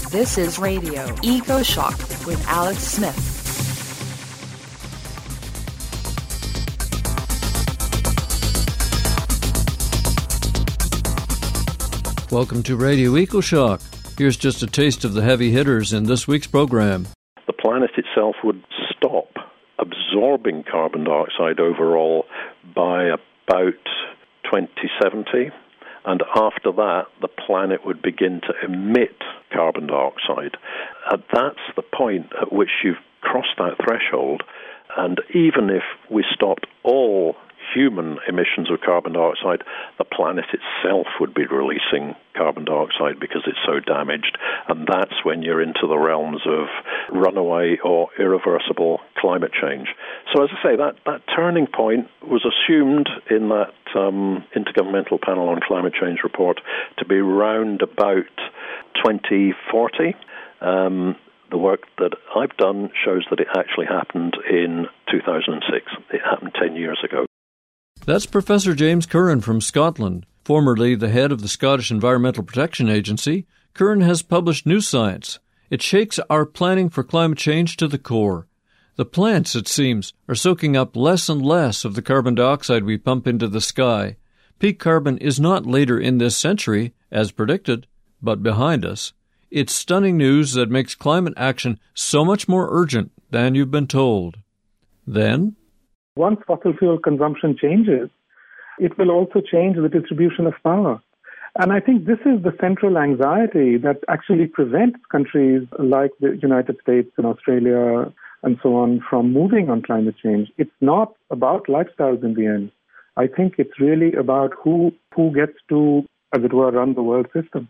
This is Radio Eco Shock with Alex Smith. Welcome to Radio Eco Shock. Here's just a taste of the heavy hitters in this week's program. The planet itself would stop absorbing carbon dioxide overall by about 2070. And after that, the planet would begin to emit carbon dioxide. And that's the point at which you've crossed that threshold. And even if we stopped all human emissions of carbon dioxide, the planet itself would be releasing carbon dioxide because it's so damaged. And that's when you're into the realms of runaway or irreversible climate change. So as I say, that turning point was assumed in that Intergovernmental Panel on Climate Change report to be round about 2040. The work that I've done shows that it actually happened in 2006. It happened 10 years ago. That's Professor James Curran from Scotland. Formerly the head of the Scottish Environmental Protection Agency, Curran has published New Science. It shakes our planning for climate change to the core. The plants, it seems, are soaking up less and less of the carbon dioxide we pump into the sky. Peak carbon is not later in this century, as predicted, but behind us. It's stunning news that makes climate action so much more urgent than you've been told. Then, once fossil fuel consumption changes, it will also change the distribution of power. And I think this is the central anxiety that actually prevents countries like the United States and Australia and so on from moving on climate change. It's not about lifestyles in the end. I think it's really about who gets to, as it were, run the world system.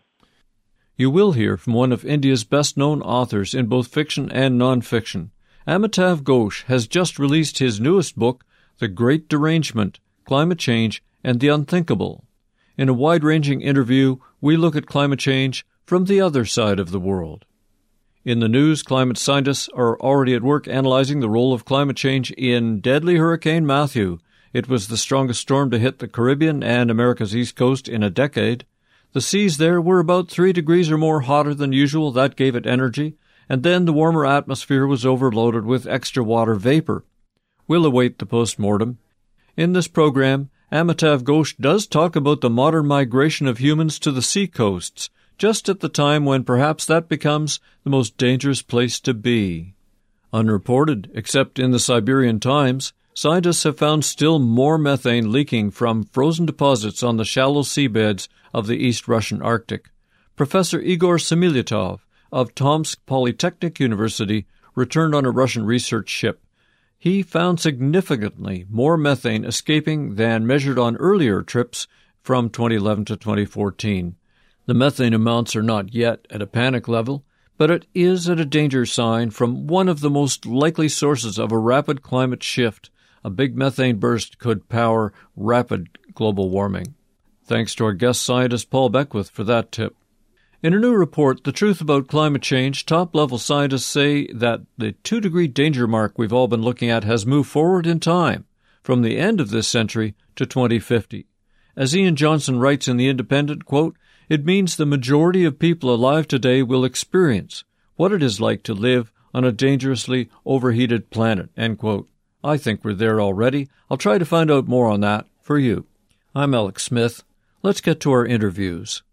You will hear from one of India's best-known authors in both fiction and non-fiction. Amitav Ghosh has just released his newest book, The Great Derangement, Climate Change and the Unthinkable. In a wide-ranging interview, we look at climate change from the other side of the world. In the news, climate scientists are already at work analyzing the role of climate change in deadly Hurricane Matthew. It was the strongest storm to hit the Caribbean and America's East Coast in a decade. The seas there were about 3 degrees or more hotter than usual. That gave it energy. And then the warmer atmosphere was overloaded with extra water vapor. We'll await the post-mortem. In this program, Amitav Ghosh does talk about the modern migration of humans to the sea coasts, just at the time when perhaps that becomes the most dangerous place to be. Unreported, except in the Siberian Times, scientists have found still more methane leaking from frozen deposits on the shallow seabeds of the East Russian Arctic. Professor Igor Semylyatov of Tomsk Polytechnic University returned on a Russian research ship. He found significantly more methane escaping than measured on earlier trips from 2011 to 2014. The methane amounts are not yet at a panic level, but it is at a danger sign from one of the most likely sources of a rapid climate shift. A big methane burst could power rapid global warming. Thanks to our guest scientist Paul Beckwith for that tip. In a new report, The Truth About Climate Change, top-level scientists say that the 2-degree danger mark we've all been looking at has moved forward in time, from the end of this century to 2050. As Ian Johnson writes in The Independent, quote, "It means the majority of people alive today will experience what it is like to live on a dangerously overheated planet," end quote. I think we're there already. I'll try to find out more on that for you. I'm Alex Smith. Let's get to our interviews.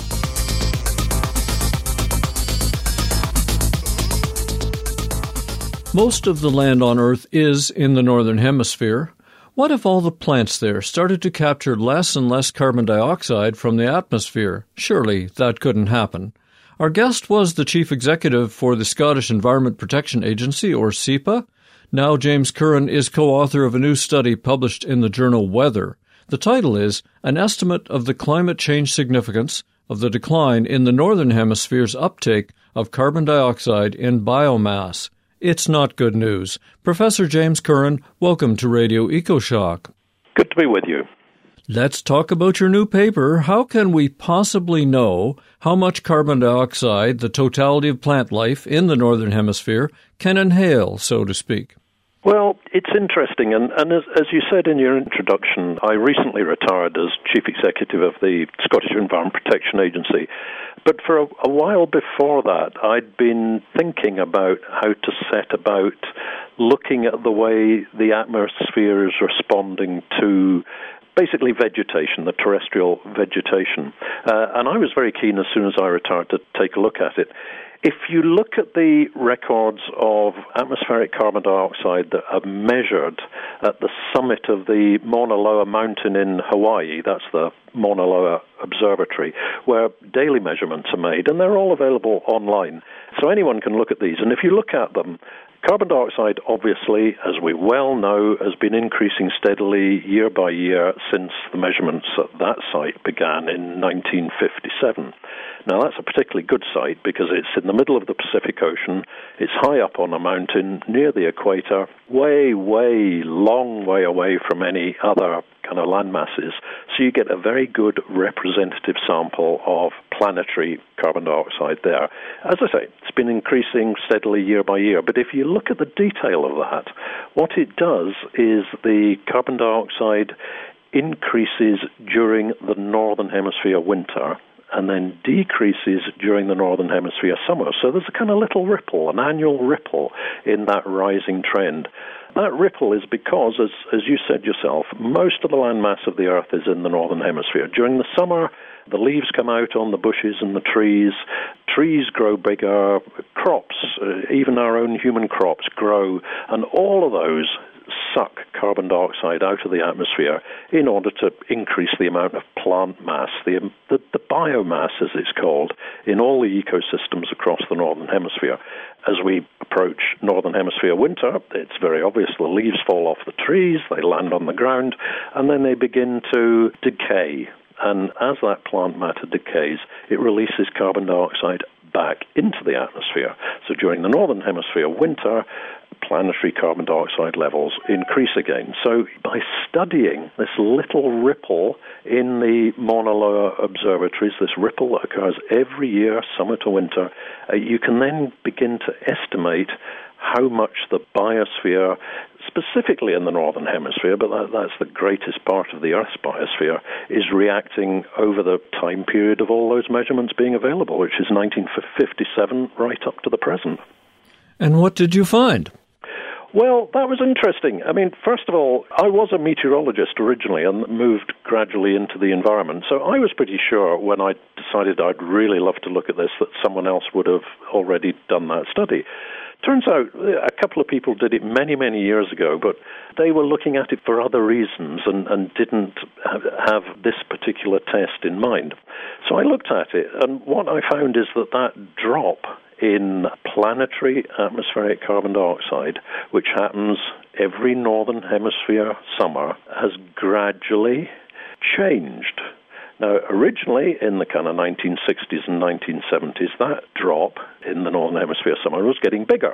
Most of the land on Earth is in the Northern Hemisphere. What if all the plants there started to capture less and less carbon dioxide from the atmosphere? Surely that couldn't happen. Our guest was the Chief Executive for the Scottish Environment Protection Agency, or SEPA. Now James Curran is co-author of a new study published in the journal Weather. The title is An Estimate of the Climate Change Significance of the Decline in the Northern Hemisphere's Uptake of Carbon Dioxide in Biomass. It's not good news. Professor James Curran, welcome to Radio EcoShock. Good to be with you. Let's talk about your new paper. How can we possibly know how much carbon dioxide the totality of plant life in the Northern Hemisphere can inhale, so to speak? Well, it's interesting, and as you said in your introduction, I recently retired as Chief Executive of the Scottish Environment Protection Agency. But for a while before that, I'd been thinking about how to set about looking at the way the atmosphere is responding to basically vegetation, the terrestrial vegetation. And I was very keen as soon as I retired to take a look at it. If you look at the records of atmospheric carbon dioxide that are measured at the summit of the Mauna Loa mountain in Hawaii, that's the Mauna Loa Observatory, where daily measurements are made, and they're all available online. So anyone can look at these. And if you look at them, carbon dioxide, obviously, as we well know, has been increasing steadily year by year since the measurements at that site began in 1957. Now, that's a particularly good site because it's in the middle of the Pacific Ocean. It's high up on a mountain near the equator, long way away from any other kind of land masses. So you get a very good representative sample of planetary carbon dioxide there. As I say, it's been increasing steadily year by year. But if you look at the detail of that, what it does is the carbon dioxide increases during the Northern Hemisphere winter and then decreases during the Northern Hemisphere summer. So there's a kind of little ripple, an annual ripple in that rising trend. That ripple is because, as you said yourself, most of the landmass of the Earth is in the Northern Hemisphere. During the summer, the leaves come out on the bushes and the trees. Trees grow bigger. Crops, even our own human crops, grow. And all of those suck carbon dioxide out of the atmosphere in order to increase the amount of plant mass, the biomass, as it's called, in all the ecosystems across the Northern Hemisphere. As we approach Northern Hemisphere winter, it's very obvious the leaves fall off the trees, they land on the ground, and then they begin to decay. And as that plant matter decays, it releases carbon dioxide back into the atmosphere. So during the Northern Hemisphere winter, planetary carbon dioxide levels increase again. So by studying this little ripple in the Mauna Loa observatories, this ripple that occurs every year, summer to winter, you can then begin to estimate how much the biosphere, specifically in the Northern Hemisphere, but that's the greatest part of the Earth's biosphere, is reacting over the time period of all those measurements being available, which is 1957 right up to the present. And what did you find? Well, that was interesting. I mean, first of all, I was a meteorologist originally and moved gradually into the environment. So I was pretty sure when I decided I'd really love to look at this that someone else would have already done that study. Turns out a couple of people did it many, many years ago, but they were looking at it for other reasons and didn't have this particular test in mind. So I looked at it, and what I found is that drop in planetary atmospheric carbon dioxide, which happens every Northern Hemisphere summer, has gradually changed. Now, originally, in the kind of 1960s and 1970s, that drop in the Northern Hemisphere summer was getting bigger.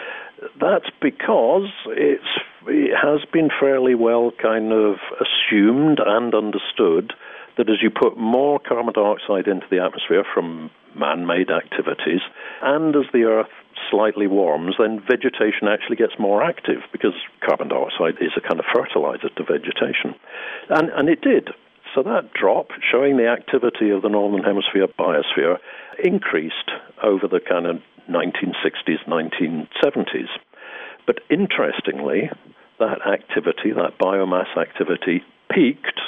That's because it has been fairly well kind of assumed and understood that as you put more carbon dioxide into the atmosphere from man-made activities, and as the Earth slightly warms, then vegetation actually gets more active because carbon dioxide is a kind of fertilizer to vegetation. And it did. So that drop, showing the activity of the Northern Hemisphere biosphere, increased over the kind of 1960s, 1970s. But interestingly, that activity, that biomass activity, peaked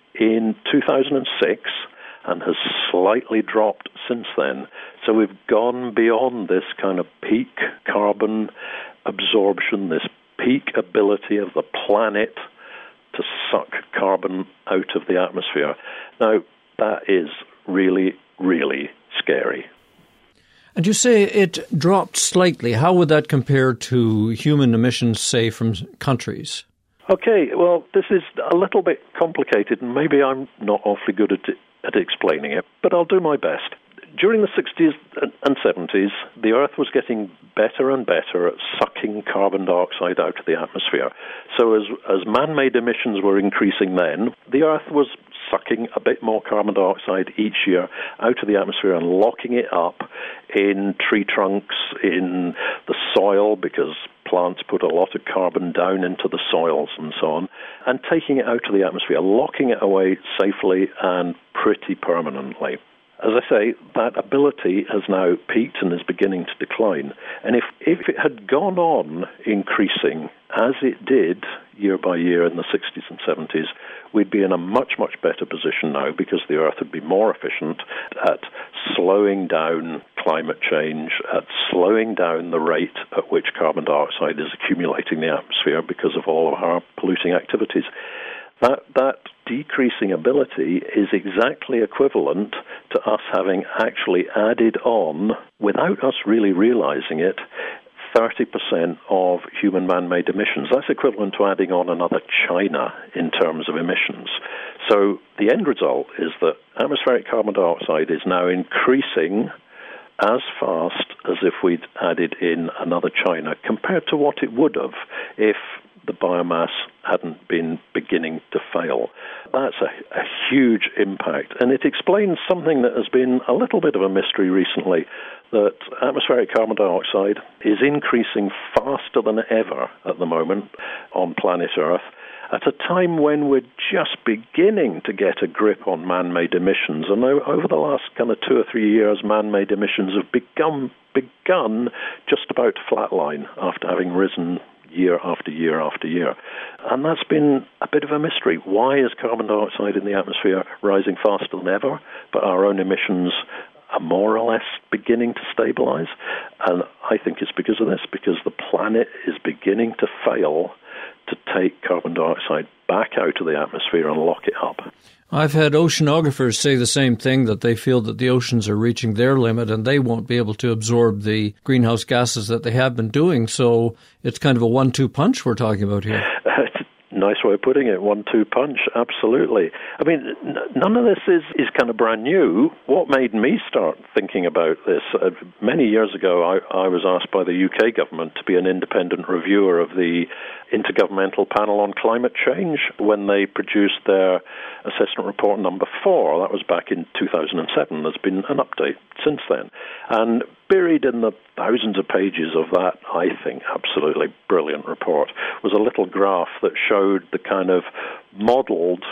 in 2006 and has slightly dropped since then. So we've gone beyond this kind of peak carbon absorption, this peak ability of the planet to suck carbon out of the atmosphere. Now, that is really, really scary. And you say it dropped slightly. How would that compare to human emissions, say, from countries? Okay, well, this is a little bit complicated, and maybe I'm not awfully good at explaining it, but I'll do my best. During the 60s and 70s, the Earth was getting better and better at sucking carbon dioxide out of the atmosphere. So as man-made emissions were increasing then, the Earth was sucking a bit more carbon dioxide each year out of the atmosphere and locking it up in tree trunks, in the soil, because plants put a lot of carbon down into the soils and so on, and taking it out of the atmosphere, locking it away safely and pretty permanently. As I say, that ability has now peaked and is beginning to decline. And if it had gone on increasing as it did year by year in the 60s and 70s, we'd be in a much, much better position now because the Earth would be more efficient at slowing down climate change, at slowing down the rate at which carbon dioxide is accumulating in the atmosphere because of all of our polluting activities. That decreasing ability is exactly equivalent to us having actually added on, without us really realizing it, 30% of human man-made emissions. That's equivalent to adding on another China in terms of emissions. So the end result is that atmospheric carbon dioxide is now increasing as fast as if we'd added in another China compared to what it would have if the biomass hadn't been beginning to fail. That's a huge impact, and it explains something that has been a little bit of a mystery recently, that atmospheric carbon dioxide is increasing faster than ever at the moment on planet Earth, at a time when we're just beginning to get a grip on man-made emissions. And over the last kind of 2 or 3 years, man-made emissions have begun just about to flatline after having risen year after year after year. And that's been a bit of a mystery. Why is carbon dioxide in the atmosphere rising faster than ever, but our own emissions are more or less beginning to stabilize? And I think it's because of this, because the planet is beginning to fail to take carbon dioxide back out of the atmosphere and lock it up. I've had oceanographers say the same thing, that they feel that the oceans are reaching their limit and they won't be able to absorb the greenhouse gases that they have been doing. So it's kind of a 1-2 punch we're talking about here. Nice way of putting it, 1-2 punch, absolutely. I mean, none of this is kind of brand new. What made me start thinking about this, many years ago, I was asked by the UK government to be an independent reviewer of the Intergovernmental Panel on Climate Change when they produced their assessment report number 4. That was back in 2007. There's been an update since then. And buried in the thousands of pages of that, I think, absolutely brilliant report, was a little graph that showed the kind of modeled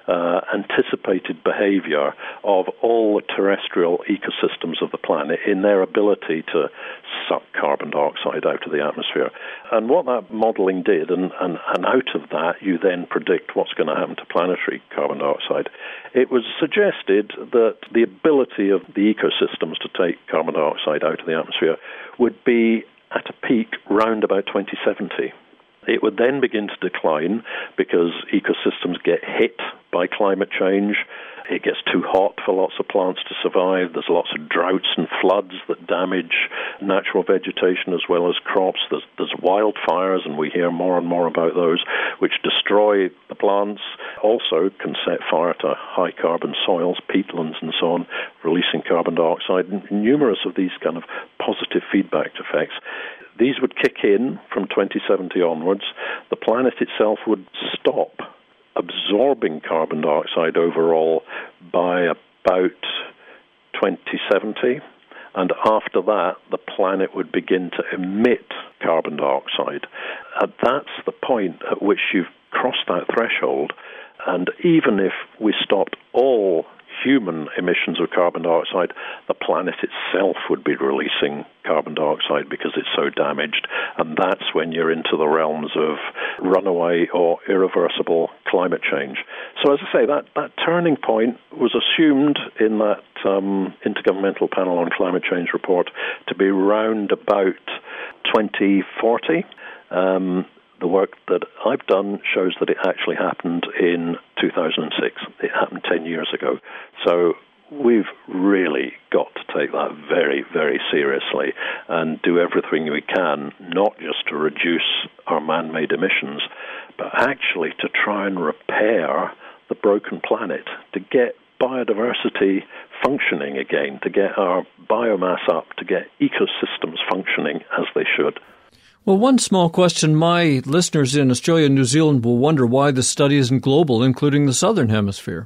anticipated behavior of all the terrestrial ecosystems of the planet in their ability to suck carbon dioxide out of the atmosphere. And what that modeling did, and out of that you then predict what's going to happen to planetary carbon dioxide, it was suggested that the ability of the ecosystems to take carbon dioxide out of the atmosphere would be at a peak round about 2070. It would then begin to decline because ecosystems get hit by climate change. It gets too hot for lots of plants to survive. There's lots of droughts and floods that damage natural vegetation as well as crops. There's wildfires, and we hear more and more about those, which destroy the plants. Also can set fire to high-carbon soils, peatlands and so on, releasing carbon dioxide. Numerous of these kind of positive feedback effects. These would kick in from 2070 onwards. The planet itself would stop absorbing carbon dioxide overall by about 2070. And after that, the planet would begin to emit carbon dioxide. And that's the point at which you've crossed that threshold. And even if we stopped all human emissions of carbon dioxide, the planet itself would be releasing carbon dioxide because it's so damaged. And that's when you're into the realms of runaway or irreversible climate change. So as I say, that turning point was assumed in that Intergovernmental Panel on Climate Change report to be round about 2040. The work that I've done shows that it actually happened in 2006. It happened 10 years ago. So we've really got to take that very, very seriously and do everything we can, not just to reduce our man-made emissions, but actually to try and repair the broken planet, to get biodiversity functioning again, to get our biomass up, to get ecosystems functioning as they should. Well, one small question. My listeners in Australia and New Zealand will wonder why the study isn't global, including the Southern Hemisphere.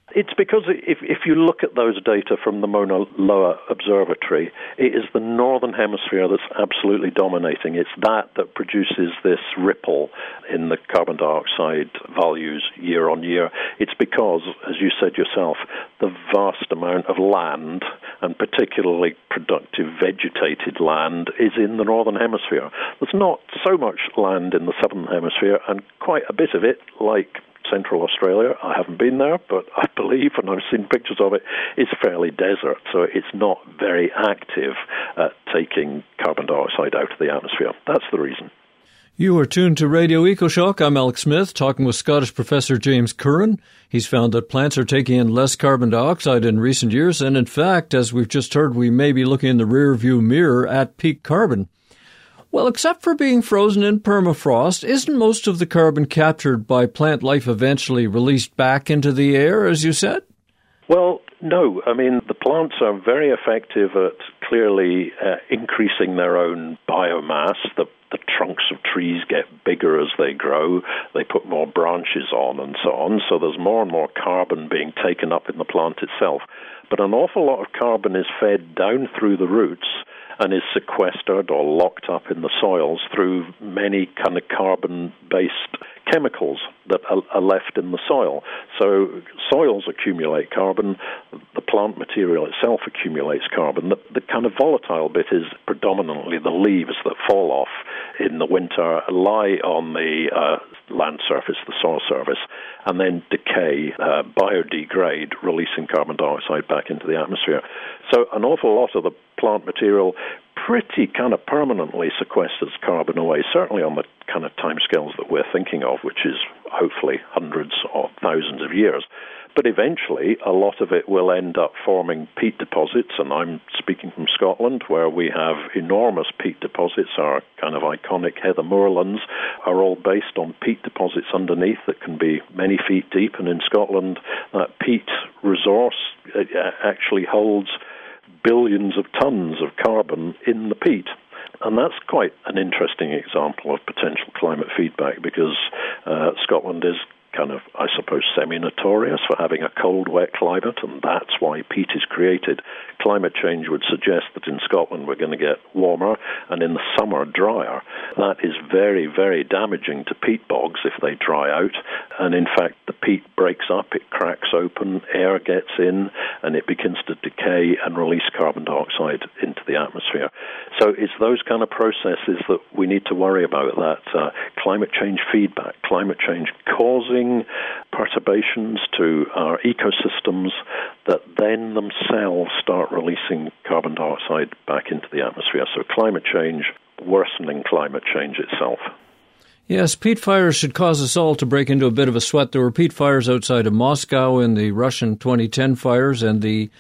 It's because if you look at those data from the Mauna Loa Observatory, it is the northern hemisphere that's absolutely dominating. It's that produces this ripple in the carbon dioxide values year on year. It's because, as you said yourself, the vast amount of land, and particularly productive vegetated land, is in the northern hemisphere. There's not so much land in the southern hemisphere, and quite a bit of it, like Central Australia, I haven't been there, but I believe, and I've seen pictures of it, it's fairly desert, so it's not very active at taking carbon dioxide out of the atmosphere. That's the reason. You are tuned to Radio EcoShock. I'm Alex Smith, talking with Scottish professor James Curran. He's found that plants are taking in less carbon dioxide in recent years, and in fact, as we've just heard, we may be looking in the rear-view mirror at peak carbon. Well, except for being frozen in permafrost, isn't most of the carbon captured by plant life eventually released back into the air, as you said? Well, no. I mean, the plants are very effective at clearly increasing their own biomass. The trunks of trees get bigger as they grow. They put more branches on and so on. So there's more and more carbon being taken up in the plant itself. But an awful lot of carbon is fed down through the roots and is sequestered or locked up in the soils through many kind of carbon-based chemicals that are left in the soil. So soils accumulate carbon, the plant material itself accumulates carbon. The kind of volatile bit is predominantly the leaves that fall off in the winter, lie on the land surface, the soil surface, and then decay, biodegrade, releasing carbon dioxide back into the atmosphere. So an awful lot of the plant material pretty kind of permanently sequesters carbon away, certainly on the kind of timescales that we're thinking of, which is hopefully hundreds or thousands of years. But eventually, a lot of it will end up forming peat deposits, and I'm speaking from Scotland, where we have enormous peat deposits. Our kind of iconic heather moorlands are all based on peat deposits underneath that can be many feet deep, and in Scotland, that peat resource actually holds billions of tons of carbon in the peat. And that's quite an interesting example of potential climate feedback, because Scotland is kind of, I suppose, semi-notorious for having a cold, wet climate, and that's why peat is created. Climate change would suggest that in Scotland we're going to get warmer, and in the summer drier. That is very, very damaging to peat bogs if they dry out, and in fact the peat breaks up, it cracks open, air gets in, and it begins to decay and release carbon dioxide into the atmosphere. So it's those kind of processes that we need to worry about, that climate change feedback, climate change causing perturbations to our ecosystems that then themselves start releasing carbon dioxide back into the atmosphere. So climate change worsening climate change itself. Yes, peat fires should cause us all to break into a bit of a sweat. There were peat fires outside of Moscow in the Russian 2010 fires, and the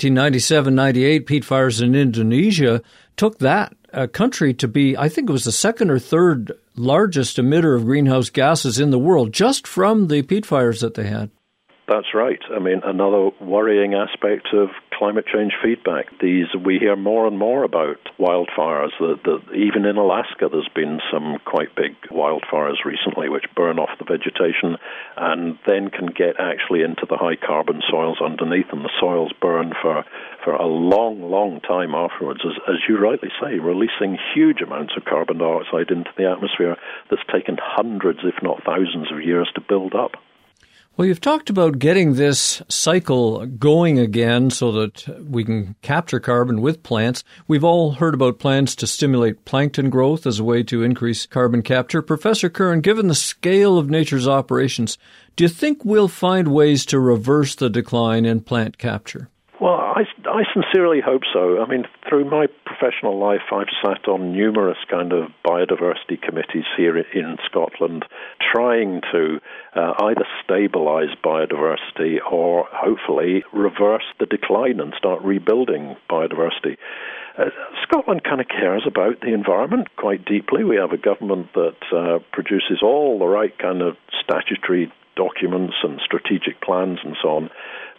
1997-98 peat fires in Indonesia took that country to be, I think it was the second or third largest emitter of greenhouse gases in the world, just from the peat fires that they had. That's right. I mean, another worrying aspect of climate change feedback. We hear more and more about wildfires. Even in Alaska, there's been some quite big wildfires recently which burn off the vegetation and then can get actually into the high carbon soils underneath, and the soils burn for a long, long time afterwards, as you rightly say, releasing huge amounts of carbon dioxide into the atmosphere that's taken hundreds, if not thousands, of years to build up. Well, you've talked about getting this cycle going again so that we can capture carbon with plants. We've all heard about plans to stimulate plankton growth as a way to increase carbon capture. Professor Curran, given the scale of nature's operations, do you think we'll find ways to reverse the decline in plant capture? Well, I sincerely hope so. I mean, through my professional life, I've sat on numerous kind of biodiversity committees here in Scotland, trying to either stabilize biodiversity or hopefully reverse the decline and start rebuilding biodiversity. Scotland kind of cares about the environment quite deeply. We have a government that produces all the right kind of statutory documents and strategic plans and so on.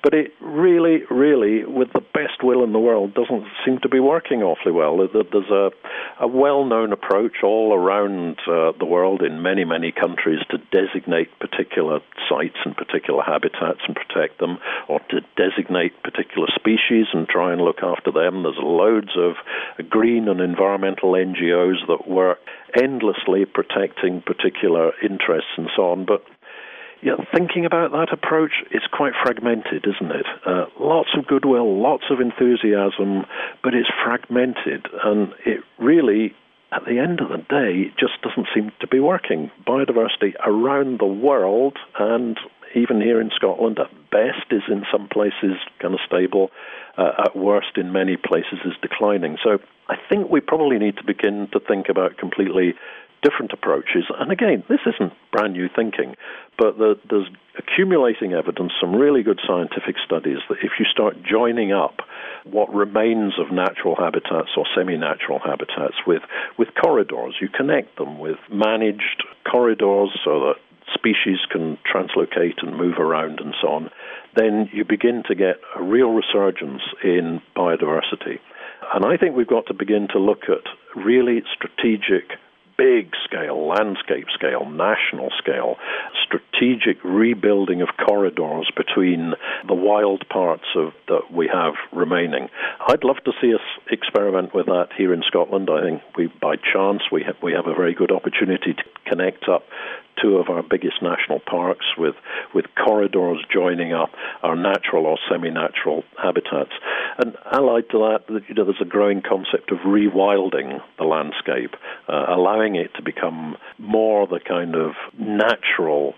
But it really, really, with the best will in the world, doesn't seem to be working awfully well. There's a well-known approach all around the world in many, many countries to designate particular sites and particular habitats and protect them, or to designate particular species and try and look after them. There's loads of green and environmental NGOs that work endlessly protecting particular interests and so on. But thinking about that approach, it's quite fragmented, isn't it? Lots of goodwill, lots of enthusiasm, but it's fragmented, and it really, at the end of the day, just doesn't seem to be working. Biodiversity around the world, and even here in Scotland, at best is in some places kind of stable, at worst in many places is declining. So I think we probably need to begin to think about completely different approaches. And again, this isn't brand new thinking, but there's accumulating evidence, some really good scientific studies, that if you start joining up what remains of natural habitats or semi-natural habitats with corridors, you connect them with managed corridors so that species can translocate and move around and so on, then you begin to get a real resurgence in biodiversity. And I think we've got to begin to look at really strategic, big scale, landscape scale, national scale, strategic rebuilding of corridors between the wild parts of that we have remaining. I'd love to see us experiment with that here in Scotland. I think by chance we have a very good opportunity to connect up two of our biggest national parks with corridors joining up our natural or semi-natural habitats. And allied to that, there's a growing concept of rewilding the landscape, allowing it to become more the kind of natural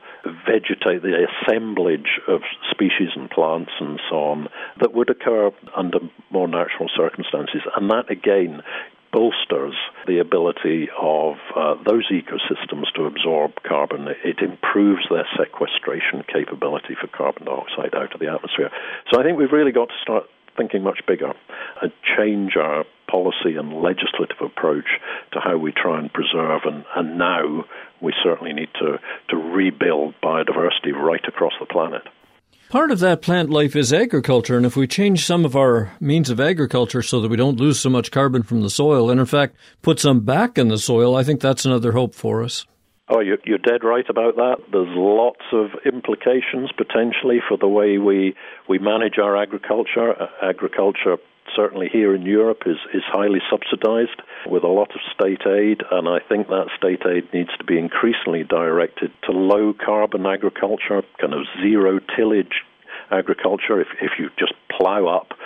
the assemblage of species and plants and so on that would occur under more natural circumstances. And that, again, bolsters the ability of those ecosystems to absorb carbon. It improves their sequestration capability for carbon dioxide out of the atmosphere. So I think we've really got to start thinking much bigger and change our policy and legislative approach to how we try and preserve, and now we certainly need to rebuild biodiversity right across the planet. Part of that plant life is agriculture, and if we change some of our means of agriculture so that we don't lose so much carbon from the soil, and in fact put some back in the soil, I think that's another hope for us. Oh, you're dead right about that. There's lots of implications potentially for the way we manage our agriculture. Agriculture, certainly here in Europe, is highly subsidized with a lot of state aid, and I think that state aid needs to be increasingly directed to low-carbon agriculture, kind of zero-tillage agriculture. If you just plow up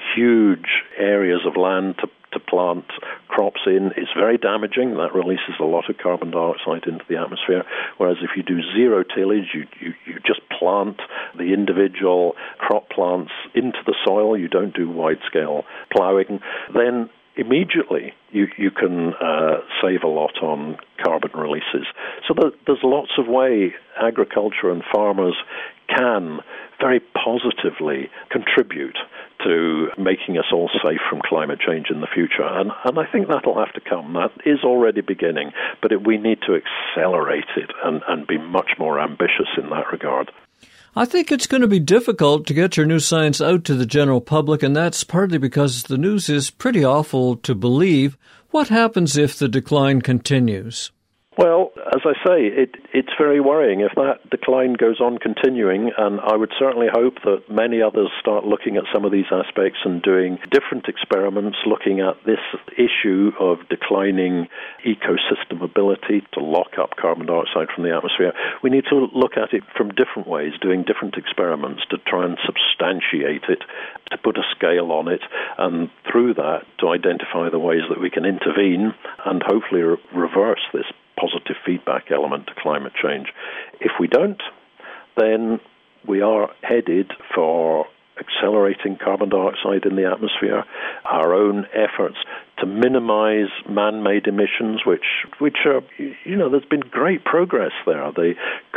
huge areas of land to plant crops in, it's very damaging. That releases a lot of carbon dioxide into the atmosphere. Whereas if you do zero tillage, you just plant the individual crop plants into the soil, you don't do wide-scale plowing, then immediately you can save a lot on carbon releases. So there's lots of way agriculture and farmers can very positively contribute to making us all safe from climate change in the future. And I think that'll have to come. That is already beginning, but we need to accelerate it and be much more ambitious in that regard. I think it's going to be difficult to get your new science out to the general public, and that's partly because the news is pretty awful to believe. What happens if the decline continues? Well, as I say, it's very worrying if that decline goes on continuing, and I would certainly hope that many others start looking at some of these aspects and doing different experiments, looking at this issue of declining ecosystem ability to lock up carbon dioxide from the atmosphere. We need to look at it from different ways, doing different experiments to try and substantiate it, to put a scale on it, and through that to identify the ways that we can intervene and hopefully reverse this positive feedback element to climate change. If we don't, then we are headed for accelerating carbon dioxide in the atmosphere. Our own efforts to minimize man-made emissions, which are, there's been great progress there. The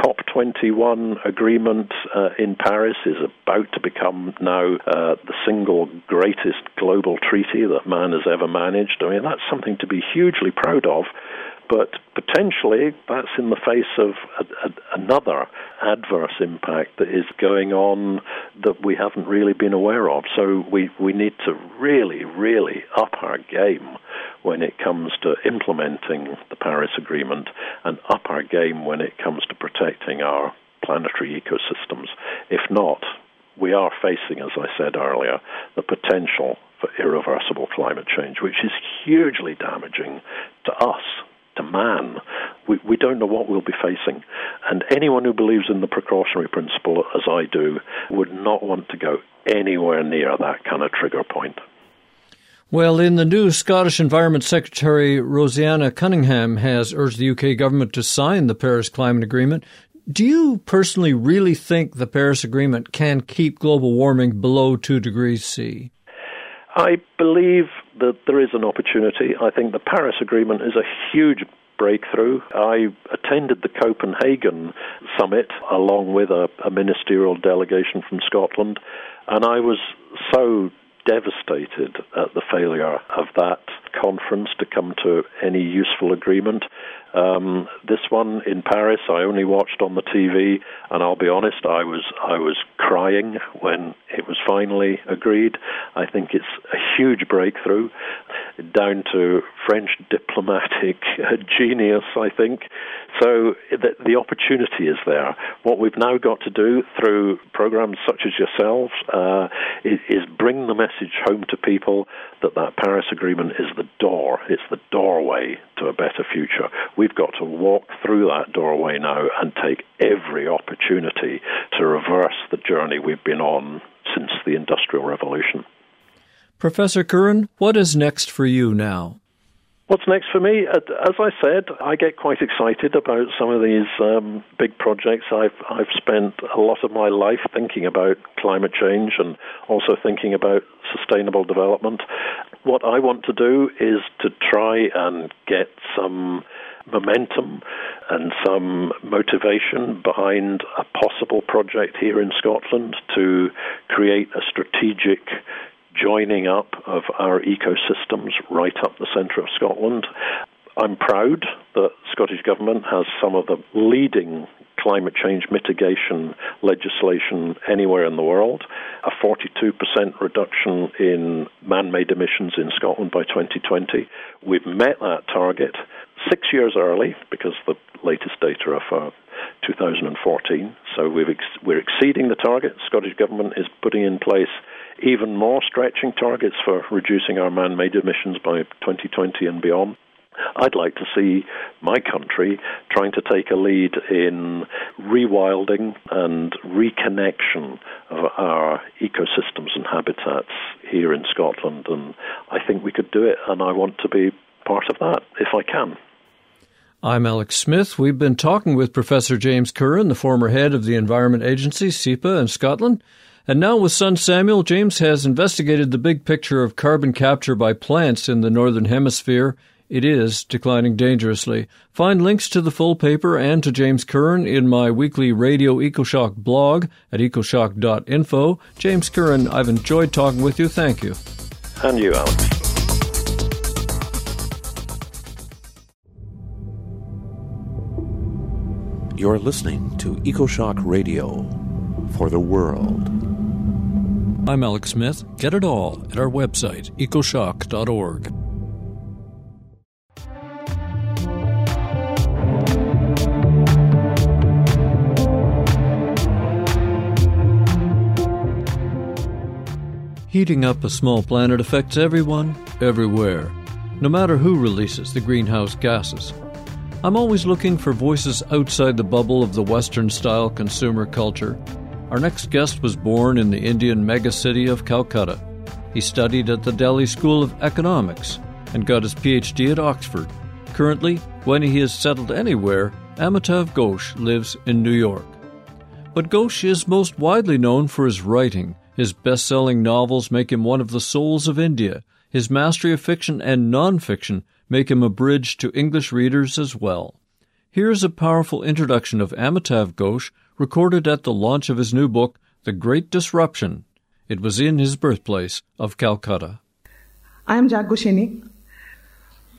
COP21 agreement in Paris is about to become now the single greatest global treaty that man has ever managed. I mean, that's something to be hugely proud of. But potentially that's in the face of another adverse impact that is going on that we haven't really been aware of. So we need to really, really up our game when it comes to implementing the Paris Agreement and up our game when it comes to protecting our planetary ecosystems. If not, we are facing, as I said earlier, the potential for irreversible climate change, which is hugely damaging to us, to man. We don't know what we'll be facing. And anyone who believes in the precautionary principle, as I do, would not want to go anywhere near that kind of trigger point. Well, in the news, Scottish Environment Secretary Roseanna Cunningham has urged the UK government to sign the Paris Climate Agreement. Do you personally really think the Paris Agreement can keep global warming below 2 degrees C? I believe that there is an opportunity. I think the Paris Agreement is a huge breakthrough. I attended the Copenhagen summit along with a ministerial delegation from Scotland, and I was so devastated at the failure of that conference to come to any useful agreement. This one in Paris, I only watched on the TV, and I'll be honest, I was crying when it was finally agreed. I think it's a huge breakthrough, down to French diplomatic genius, I think. So the opportunity is there. What we've now got to do through programs such as yourselves is bring the message home to people that Paris Agreement is the door. It's the doorway to a better future. We've got to walk through that doorway now and take every opportunity to reverse the journey we've been on since the Industrial Revolution. Professor Curran, what is next for you now? What's next for me? As I said, I get quite excited about some of these big projects. I've spent a lot of my life thinking about climate change and also thinking about sustainable development. What I want to do is to try and get some momentum and some motivation behind a possible project here in Scotland to create a strategic joining up of our ecosystems right up the centre of Scotland. I'm proud that Scottish Government has some of the leading climate change mitigation legislation anywhere in the world, a 42% reduction in man-made emissions in Scotland by 2020. We've met that target 6 years early because the latest data are for 2014. So we're exceeding the target. Scottish Government is putting in place even more stretching targets for reducing our man-made emissions by 2020 and beyond. I'd like to see my country trying to take a lead in rewilding and reconnection of our ecosystems and habitats here in Scotland, and I think we could do it, and I want to be part of that if I can. I'm Alex Smith. We've been talking with Professor James Curran, the former head of the Environment Agency, SEPA, in Scotland. And now with son Samuel, James has investigated the big picture of carbon capture by plants in the Northern Hemisphere. It is declining dangerously. Find links to the full paper and to James Curran in my weekly Radio EcoShock blog at ecoshock.info. James Curran, I've enjoyed talking with you. Thank you. And you, Alex. You're listening to EcoShock Radio for the world. I'm Alex Smith. Get it all at our website, ecoshock.org. Heating up a small planet affects everyone, everywhere, no matter who releases the greenhouse gases. I'm always looking for voices outside the bubble of the Western-style consumer culture. Our next guest was born in the Indian megacity of Calcutta. He studied at the Delhi School of Economics and got his PhD at Oxford. Currently, when he is settled anywhere, Amitav Ghosh lives in New York. But Ghosh is most widely known for his writing. His best-selling novels make him one of the souls of India. His mastery of fiction and non-fiction make him a bridge to English readers as well. Here's a powerful introduction of Amitav Ghosh recorded at the launch of his new book, The Great Disruption. It was in his birthplace of Calcutta. I am Jack Goshenny,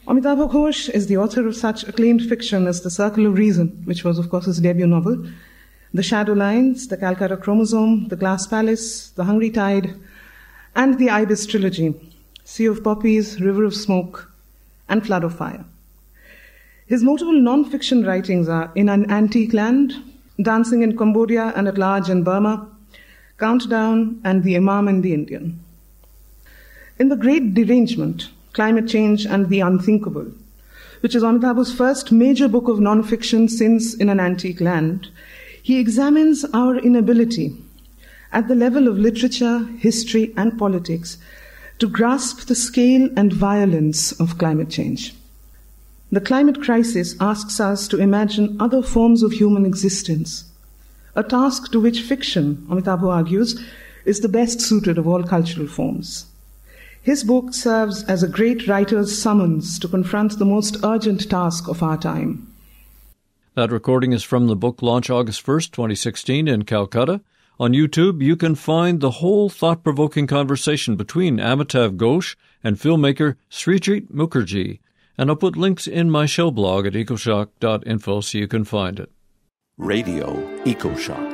Amitabh Ghosh is the author of such acclaimed fiction as The Circle of Reason, which was, of course, his debut novel, The Shadow Lines, The Calcutta Chromosome, The Glass Palace, The Hungry Tide, and the Ibis trilogy, Sea of Poppies, River of Smoke, and Flood of Fire. His notable non-fiction writings are In an Antique Land, Dancing in Cambodia and at Large in Burma, Countdown, and The Imam and the Indian. In The Great Derangement, Climate Change and the Unthinkable, which is Amitabh's first major book of non-fiction since In an Antique Land, he examines our inability at the level of literature, history, and politics to grasp the scale and violence of climate change. The climate crisis asks us to imagine other forms of human existence, a task to which fiction, Amitabh argues, is the best suited of all cultural forms. His book serves as a great writer's summons to confront the most urgent task of our time. That recording is from the book launch August 1st, 2016 in Calcutta. On YouTube, you can find the whole thought-provoking conversation between Amitav Ghosh and filmmaker Srijit Mukherjee. And I'll put links in my show blog at ecoshock.info so you can find it. Radio EcoShock.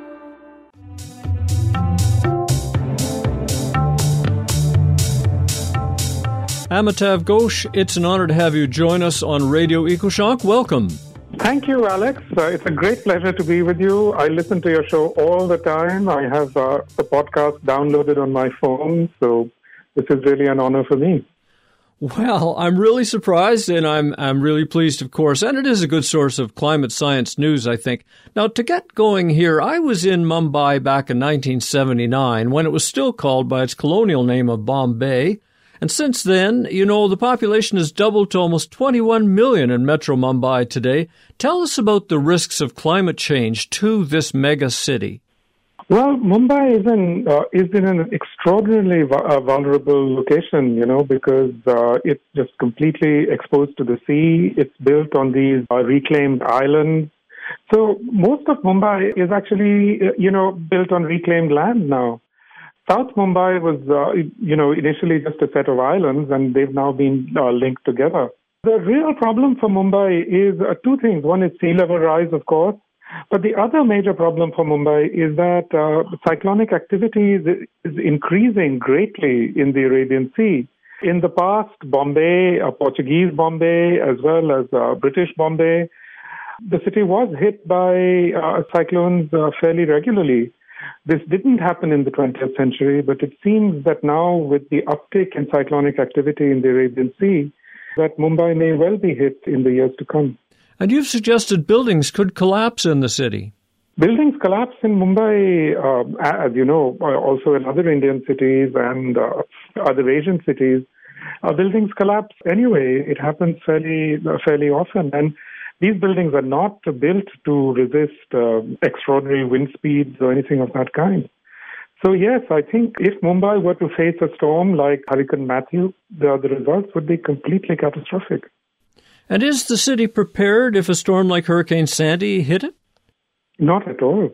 Amitav Ghosh, it's an honor to have you join us on Radio EcoShock. Welcome. Thank you, Alex. It's a great pleasure to be with you. I listen to your show all the time. I have the podcast downloaded on my phone, so this is really an honor for me. Well, I'm really surprised, and I'm really pleased, of course, and it is a good source of climate science news, I think. Now, to get going here, I was in Mumbai back in 1979 when it was still called by its colonial name of Bombay. And since then, the population has doubled to almost 21 million in Metro Mumbai today. Tell us about the risks of climate change to this mega city. Well, Mumbai is in an extraordinarily vulnerable location, because it's just completely exposed to the sea. It's built on these reclaimed islands. So most of Mumbai is actually, built on reclaimed land now. South Mumbai was, initially just a set of islands, and they've now been linked together. The real problem for Mumbai is two things. One is sea level rise, of course, but the other major problem for Mumbai is that cyclonic activity is increasing greatly in the Arabian Sea. In the past, Bombay, Portuguese Bombay, as well as British Bombay, the city was hit by cyclones fairly regularly. This didn't happen in the 20th century, but it seems that now with the uptick in cyclonic activity in the Arabian Sea, that Mumbai may well be hit in the years to come. And you've suggested buildings could collapse in the city. Buildings collapse in Mumbai, as you know, also in other Indian cities and other Asian cities. Buildings collapse anyway. It happens fairly often. And these buildings are not built to resist extraordinary wind speeds or anything of that kind. So yes, I think if Mumbai were to face a storm like Hurricane Matthew, the results would be completely catastrophic. And is the city prepared if a storm like Hurricane Sandy hit it? Not at all.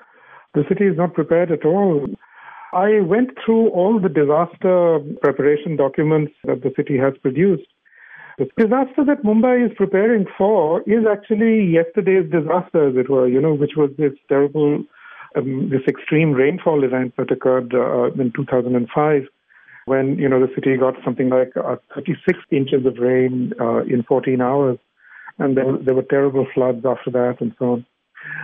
The city is not prepared at all. I went through all the disaster preparation documents that the city has produced. The disaster that Mumbai is preparing for is actually yesterday's disaster, as it were, which was this terrible, this extreme rainfall event that occurred in 2005, when, the city got something like 36 inches of rain in 14 hours. And there were terrible floods after that and so on.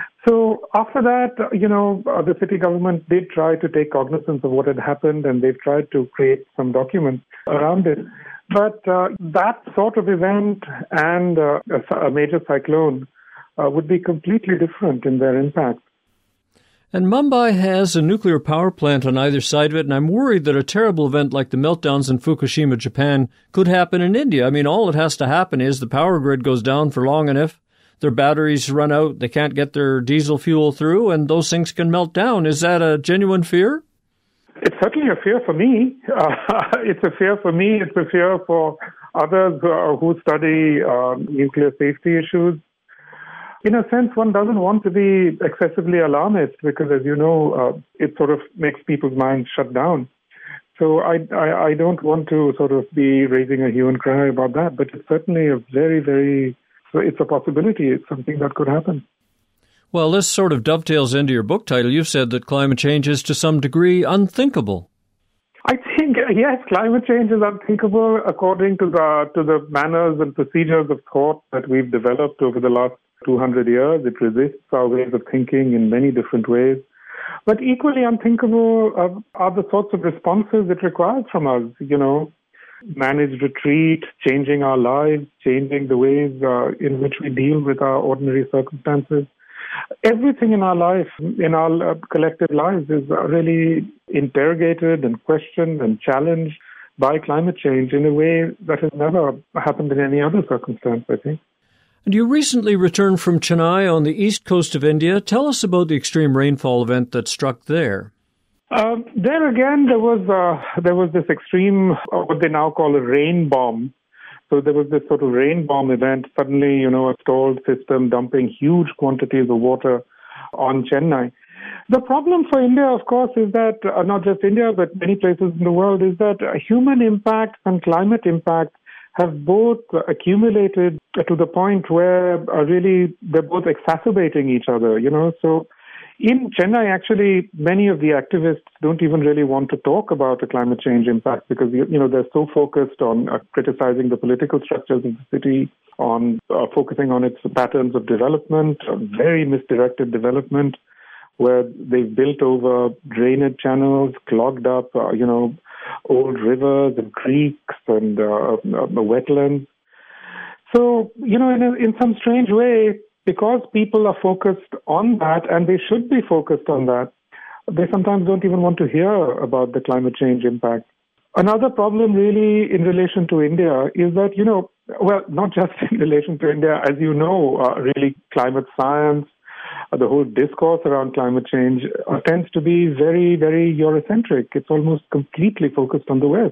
So after that, the city government did try to take cognizance of what had happened, and they've tried to create some documents around it. But that sort of event and a major cyclone would be completely different in their impact. And Mumbai has a nuclear power plant on either side of it, and I'm worried that a terrible event like the meltdowns in Fukushima, Japan, could happen in India. I mean, all that has to happen is the power grid goes down for long enough, their batteries run out, they can't get their diesel fuel through, and those things can melt down. Is that a genuine fear? It's certainly a fear for me. It's a fear for me. It's a fear for others who study nuclear safety issues. In a sense, one doesn't want to be excessively alarmist because, as you know, it sort of makes people's minds shut down. So I don't want to sort of be raising a hue and cry about that, but it's certainly a very, very, it's a possibility. It's something that could happen. Well, this sort of dovetails into your book title. You've said that climate change is to some degree unthinkable. I think, yes, climate change is unthinkable according to the manners and procedures of thought that we've developed over the last 200 years. It resists our ways of thinking in many different ways. But equally unthinkable are the sorts of responses it requires from us, managed retreat, changing our lives, changing the ways in which we deal with our ordinary circumstances. Everything in our life, in our collective lives, is really interrogated and questioned and challenged by climate change in a way that has never happened in any other circumstance, I think. And you recently returned from Chennai on the east coast of India. Tell us about the extreme rainfall event that struck there. There again, there was this extreme, what they now call a rain bomb. So there was this sort of rain bomb event, suddenly, a stalled system dumping huge quantities of water on Chennai. The problem for India, of course, is that, not just India, but many places in the world, is that human impact and climate impact have both accumulated to the point where really they're both exacerbating each other, So in Chennai, actually, many of the activists don't even really want to talk about the climate change impact because, they're so focused on criticizing the political structures of the city, on focusing on its patterns of development, very misdirected development, where they've built over drainage channels, clogged up, old rivers and creeks and wetlands. So, in some strange way, because people are focused on that, and they should be focused on that, they sometimes don't even want to hear about the climate change impact. Another problem really in relation to India is that, not just in relation to India, as you know, really climate science, the whole discourse around climate change tends to be very, very Eurocentric. It's almost completely focused on the West.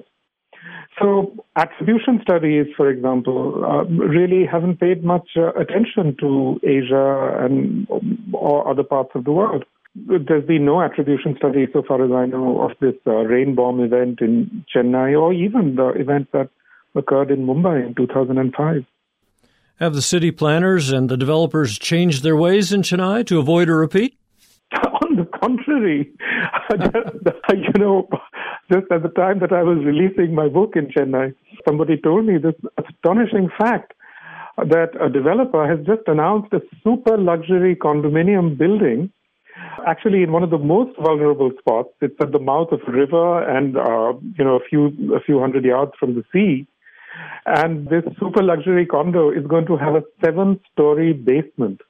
So attribution studies, for example, really haven't paid much attention to Asia or other parts of the world. There's been no attribution study, so far as I know, of this rain bomb event in Chennai or even the event that occurred in Mumbai in 2005. Have the city planners and the developers changed their ways in Chennai to avoid a repeat? On the contrary, just at the time that I was releasing my book in Chennai, somebody told me this astonishing fact that a developer has just announced a super luxury condominium building, actually in one of the most vulnerable spots. It's at the mouth of a river and, a few hundred yards from the sea. And this super luxury condo is going to have a 7-story basement.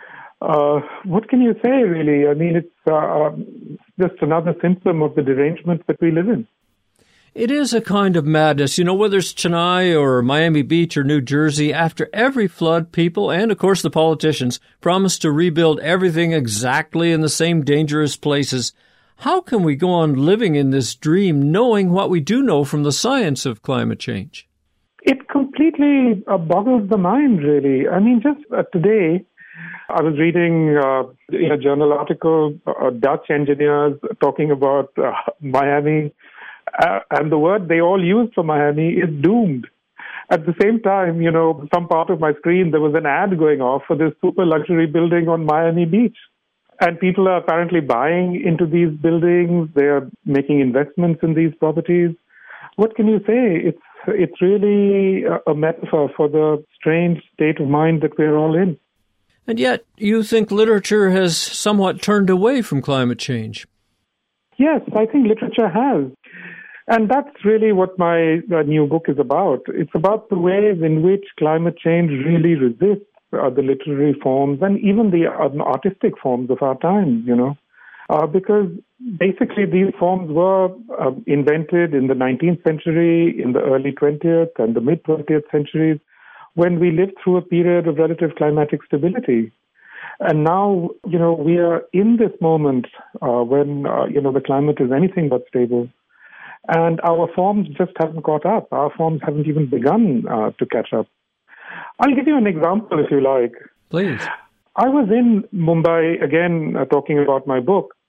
What can you say, really? I mean, it's just another symptom of the derangement that we live in. It is a kind of madness. Whether it's Chennai or Miami Beach or New Jersey, after every flood, people and, of course, the politicians promise to rebuild everything exactly in the same dangerous places. How can we go on living in this dream knowing what we do know from the science of climate change? It completely boggles the mind, really. I mean, just today, I was reading in a journal article, Dutch engineers talking about Miami, and the word they all used for Miami is doomed. At the same time, some part of my screen, there was an ad going off for this super luxury building on Miami Beach. And people are apparently buying into these buildings. They are making investments in these properties. What can you say? It's really a metaphor for the strange state of mind that we're all in. And yet, you think literature has somewhat turned away from climate change. Yes, I think literature has. And that's really what my new book is about. It's about the ways in which climate change really resists the literary forms and even the artistic forms of our time, because basically these forms were invented in the 19th century, in the early 20th and the mid-20th centuries, when we lived through a period of relative climatic stability. And now, we are in this moment when, the climate is anything but stable. And our forms just haven't caught up. Our forms haven't even begun to catch up. I'll give you an example, if you like. Please. I was in Mumbai, again, talking about my book.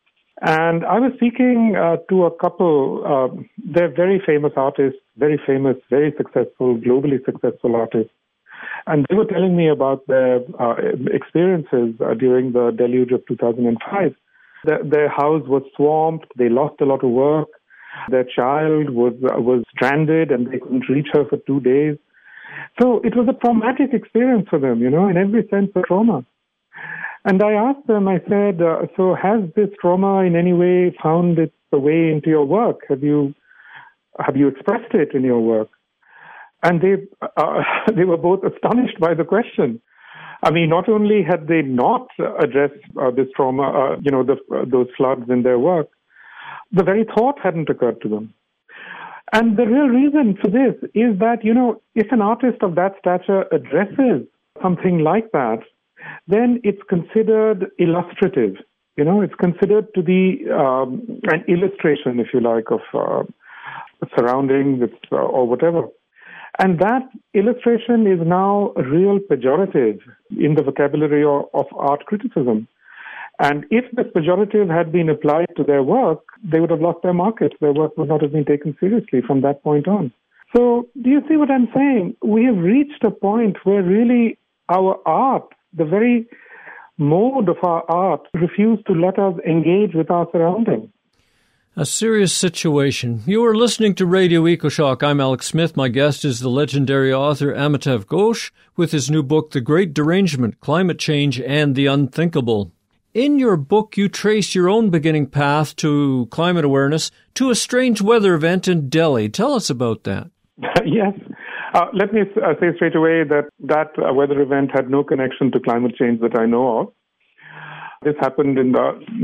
And I was speaking to a couple, they're very famous artists, very famous, very successful, globally successful artists. And they were telling me about their experiences during the deluge of 2005. Their house was swamped, they lost a lot of work, their child was stranded and they couldn't reach her for 2 days. So it was a traumatic experience for them, in every sense of trauma. And I asked them, I said, so has this trauma in any way found its way into your work? Have you expressed it in your work? And they were both astonished by the question. I mean, not only had they not addressed this trauma, those floods in their work, the very thought hadn't occurred to them. And the real reason for this is that, if an artist of that stature addresses something like that, then it's considered illustrative. It's considered to be an illustration, if you like, of surroundings or whatever. And that illustration is now a real pejorative in the vocabulary of art criticism. And if this pejorative had been applied to their work, they would have lost their market. Their work would not have been taken seriously from that point on. So do you see what I'm saying? We have reached a point where really our art, the very mode of our art, refused to let us engage with our surroundings. A serious situation. You are listening to Radio EcoShock. I'm Alex Smith. My guest is the legendary author Amitav Ghosh with his new book, The Great Derangement, Climate Change and the Unthinkable. In your book, you trace your own beginning path to climate awareness to a strange weather event in Delhi. Tell us about that. Yes. Let me say straight away that weather event had no connection to climate change that I know of. This happened in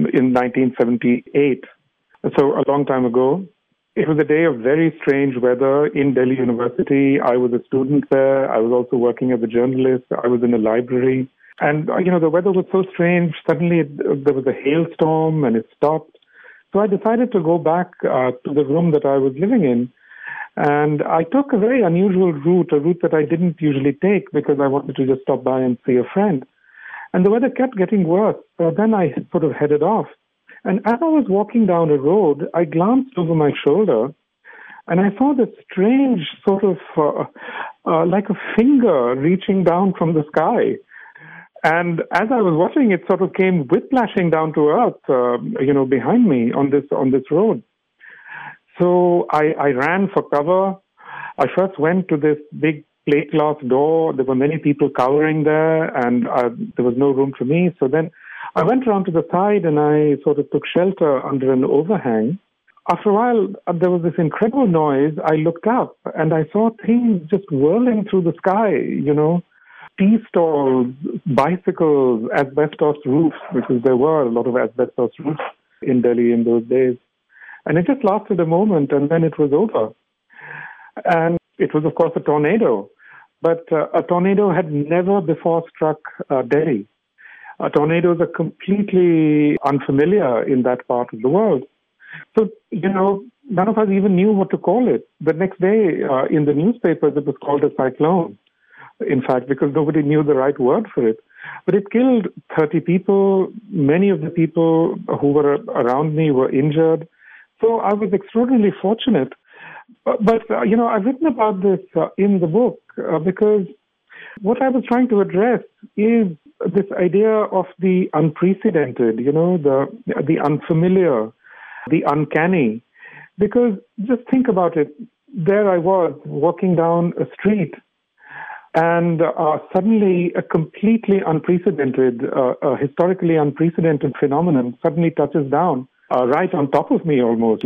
1978. So a long time ago. It was a day of very strange weather in Delhi University. I was a student there. I was also working as a journalist. I was in a library. And, the weather was so strange. Suddenly there was a hailstorm and it stopped. So I decided to go back to the room that I was living in. And I took a very unusual route, a route that I didn't usually take because I wanted to just stop by and see a friend. And the weather kept getting worse. So then I sort of headed off. And as I was walking down a road, I glanced over my shoulder and I saw this strange sort of like a finger reaching down from the sky. And as I was watching, it sort of came whiplashing down to earth, behind me on this road. So I ran for cover. I first went to this big plate glass door. There were many people cowering there and there was no room for me. So then I went around to the side and I sort of took shelter under an overhang. After a while, there was this incredible noise. I looked up and I saw things just whirling through the sky, tea stalls, bicycles, asbestos roofs, because there were a lot of asbestos roofs in Delhi in those days. And it just lasted a moment and then it was over. And it was, of course, a tornado. But a tornado had never before struck Delhi. Tornadoes are completely unfamiliar in that part of the world. So, none of us even knew what to call it. The next day in the newspapers, it was called a cyclone, in fact, because nobody knew the right word for it. But it killed 30 people. Many of the people who were around me were injured. So I was extraordinarily fortunate. But I've written about this in the book because what I was trying to address is this idea of the unprecedented, the unfamiliar, the uncanny. Because just think about it. There I was walking down a street and suddenly a completely unprecedented, historically unprecedented phenomenon suddenly touches down right on top of me almost,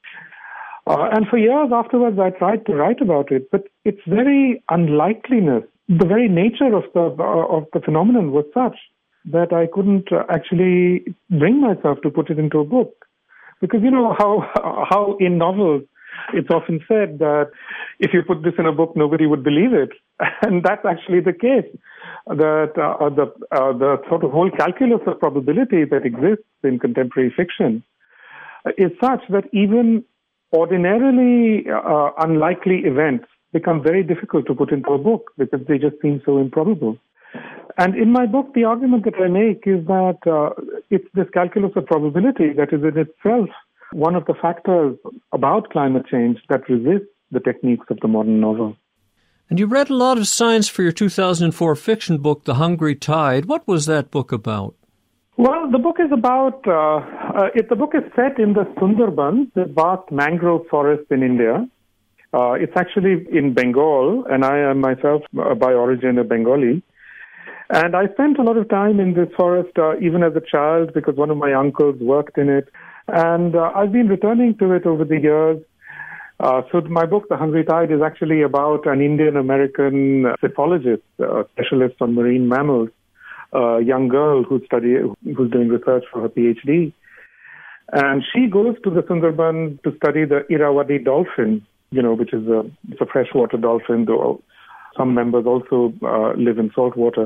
And for years afterwards, I tried to write about it, but its very unlikeliness, the very nature of the phenomenon was such that I couldn't actually bring myself to put it into a book. Because how in novels it's often said that if you put this in a book, nobody would believe it. And that's actually the case. That the sort of whole calculus of probability that exists in contemporary fiction is such that even ordinarily unlikely events become very difficult to put into a book because they just seem so improbable. And in my book, the argument that I make is that it's this calculus of probability that is in itself one of the factors about climate change that resists the techniques of the modern novel. And you read a lot of science for your 2004 fiction book, The Hungry Tide. What was that book about? Well, the book is about, the book is set in the Sundarbans, the vast mangrove forest in India. It's actually in Bengal, and I am myself by origin a Bengali. And I spent a lot of time in this forest, even as a child, because one of my uncles worked in it. And I've been returning to it over the years. So my book, The Hungry Tide, is actually about an Indian-American cephalogist, specialist on marine mammals, a young girl who's doing research for her PhD. And she goes to the Sundarbans to study the Irrawaddy dolphin, which is it's a freshwater dolphin, though some members also live in saltwater.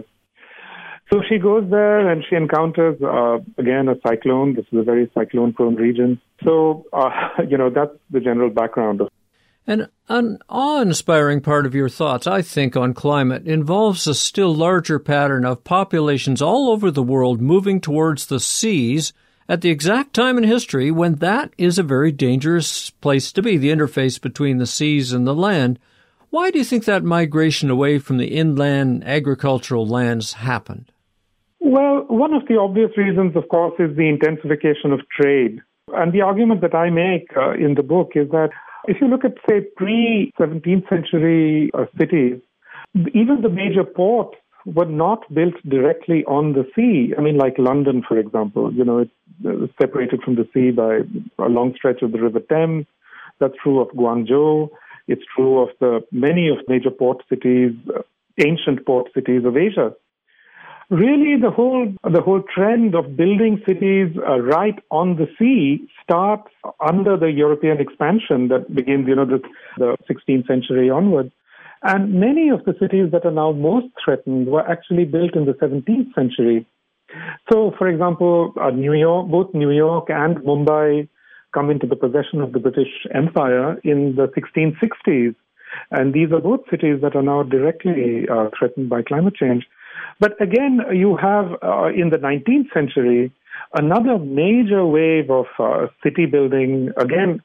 So she goes there and she encounters, again, a cyclone. This is a very cyclone-prone region. So, that's the general background. And an awe-inspiring part of your thoughts, I think, on climate involves a still larger pattern of populations all over the world moving towards the seas at the exact time in history when that is a very dangerous place to be, the interface between the seas and the land. Why do you think that migration away from the inland agricultural lands happened? Well, one of the obvious reasons, of course, is the intensification of trade. And the argument that I make in the book is that if you look at, say, pre-17th century cities, even the major ports were not built directly on the sea. I mean, like London, for example, it's separated from the sea by a long stretch of the River Thames. That's true of Guangzhou. It's true of many of major port cities, ancient port cities of Asia. Really, the whole trend of building cities right on the sea starts under the European expansion that begins, the 16th century onwards. And many of the cities that are now most threatened were actually built in the 17th century. So, for example, both New York and Mumbai come into the possession of the British Empire in the 1660s. And these are both cities that are now directly threatened by climate change. But again, you have in the 19th century another major wave of city building. Again,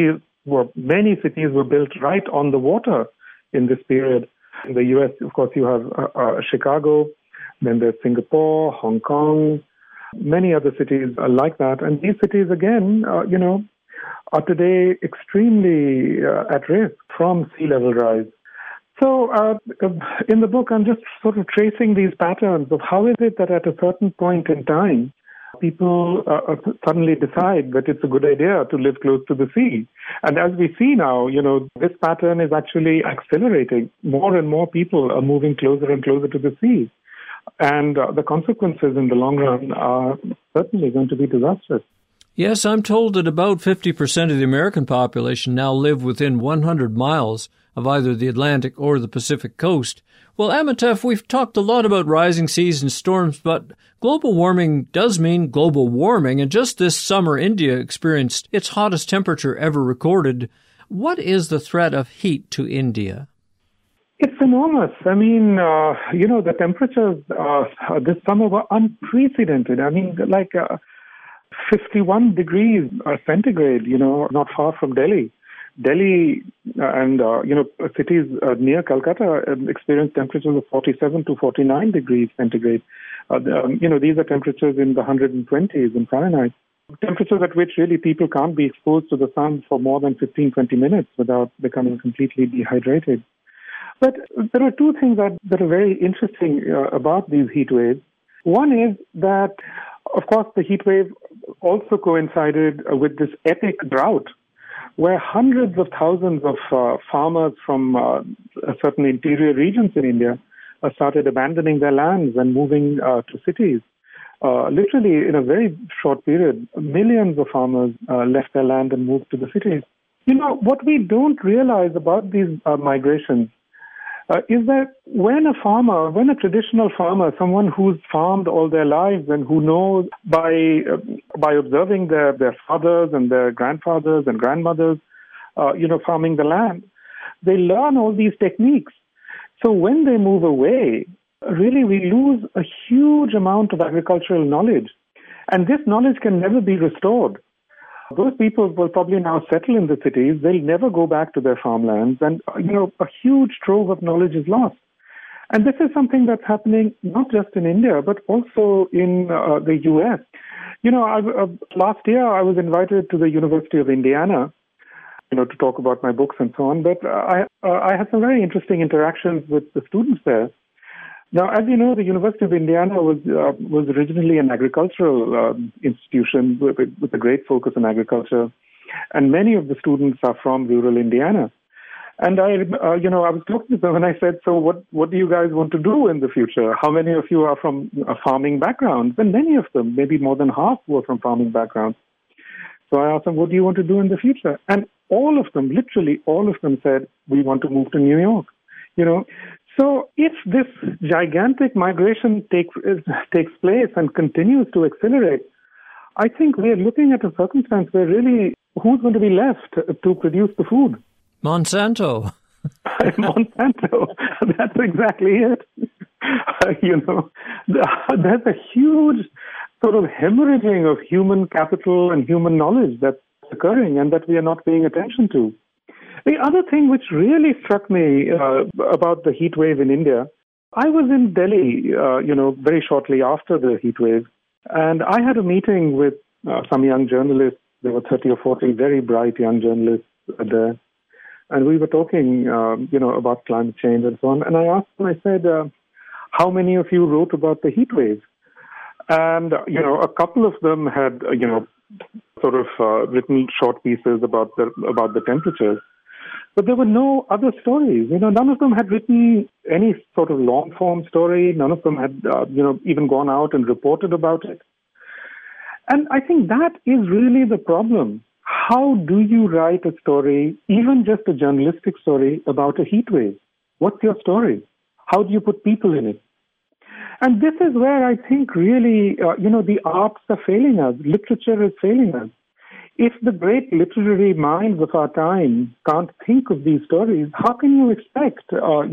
many cities were built right on the water in this period. In the U.S., of course, you have Chicago, then there's Singapore, Hong Kong, many other cities like that. And these cities, again, are today extremely at risk from sea level rise. So in the book, I'm just sort of tracing these patterns of how is it that at a certain point in time, people suddenly decide that it's a good idea to live close to the sea. And as we see now, this pattern is actually accelerating. More and more people are moving closer and closer to the sea. And the consequences in the long run are certainly going to be disastrous. Yes, I'm told that about 50% of the American population now live within 100 miles of either the Atlantic or the Pacific coast. Well, Amitav, we've talked a lot about rising seas and storms, but global warming does mean global warming, and just this summer, India experienced its hottest temperature ever recorded. What is the threat of heat to India? It's enormous. I mean, the temperatures this summer were unprecedented. I mean, 51 degrees centigrade, not far from Delhi. Delhi and, cities near Calcutta experienced temperatures of 47 to 49 degrees centigrade. These are temperatures in the 120s in Fahrenheit. Temperatures at which really people can't be exposed to the sun for more than 15, 20 minutes without becoming completely dehydrated. But there are two things that are very interesting about these heat waves. One is that, of course, the heat wave also coincided with this epic drought, where hundreds of thousands of farmers from certain interior regions in India started abandoning their lands and moving to cities. Literally, in a very short period, millions of farmers left their land and moved to the cities. What we don't realize about these migrations is that when a traditional farmer, someone who's farmed all their lives and who knows by observing their fathers and their grandfathers and grandmothers, farming the land, they learn all these techniques. So when they move away, really we lose a huge amount of agricultural knowledge. And this knowledge can never be restored. Those people will probably now settle in the cities. They'll never go back to their farmlands. And, a huge trove of knowledge is lost. And this is something that's happening not just in India, but also in the U.S. Last year I was invited to the University of Indiana, to talk about my books and so on. But I had some very interesting interactions with the students there. Now, as you know, the University of Indiana was originally an agricultural institution with a great focus on agriculture, and many of the students are from rural Indiana. And I was talking to them and I said, so what do you guys want to do in the future? How many of you are from farming backgrounds? And many of them, maybe more than half, were from farming backgrounds. So I asked them, what do you want to do in the future? And all of them, literally all of them said, we want to move to New York. So if this gigantic migration takes place and continues to accelerate, I think we're looking at a circumstance where really who's going to be left to produce the food? Monsanto. Monsanto. That's exactly it. There's a huge sort of hemorrhaging of human capital and human knowledge that's occurring and that we are not paying attention to. The other thing which really struck me about the heat wave in India, I was in Delhi, very shortly after the heat wave, and I had a meeting with some young journalists. There were 30 or 40 very bright young journalists there. And we were talking, about climate change and so on. And I asked them, I said, how many of you wrote about the heat wave? And, a couple of them had, written short pieces about the temperatures. But there were no other stories. None of them had written any sort of long-form story. None of them had, even gone out and reported about it. And I think that is really the problem. How do you write a story, even just a journalistic story, about a heat wave? What's your story? How do you put people in it? And this is where I think really, the arts are failing us. Literature is failing us. If the great literary minds of our time can't think of these stories, how can you expect,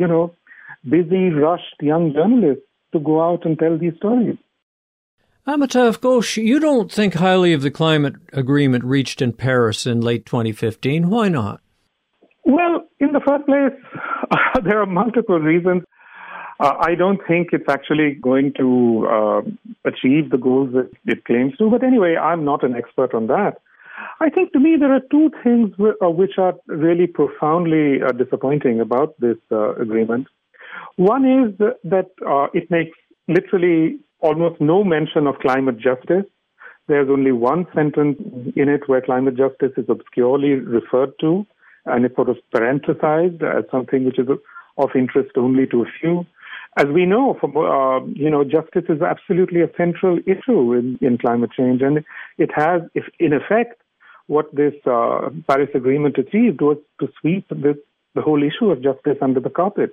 busy, rushed young journalists to go out and tell these stories? Amitav Ghosh, you don't think highly of the climate agreement reached in Paris in late 2015. Why not? Well, in the first place, there are multiple reasons. I don't think it's actually going to achieve the goals that it claims to. But anyway, I'm not an expert on that. I think to me there are two things which are really profoundly disappointing about this agreement. One is that it makes literally almost no mention of climate justice. There's only one sentence in it where climate justice is obscurely referred to, and it's sort of parenthesized as something which is of interest only to a few. As we know, justice is absolutely a central issue in climate change, and it has, if in effect, what this Paris Agreement achieved was to sweep the whole issue of justice under the carpet.